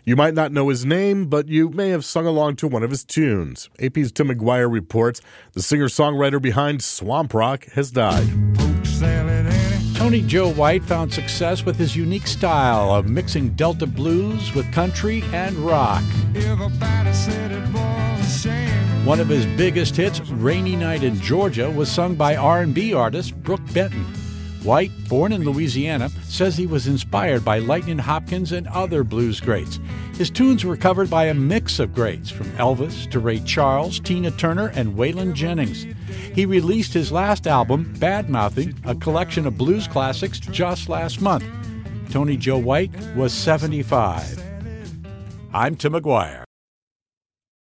You might not know his name, but you may have sung along to one of his tunes. AP's Tim McGuire reports the singer-songwriter behind Swamp Rock has died. Tony Joe White found success with his unique style of mixing Delta blues with country and rock. One of his biggest hits, Rainy Night in Georgia, was sung by R&B artist Brooke Benton. White, born in Louisiana, says he was inspired by Lightnin' Hopkins and other blues greats. His tunes were covered by a mix of greats, from Elvis to Ray Charles, Tina Turner, and Waylon Jennings. He released his last album, Bad Mouthing, a collection of blues classics, just last month. Tony Joe White was 75. I'm Tim McGuire.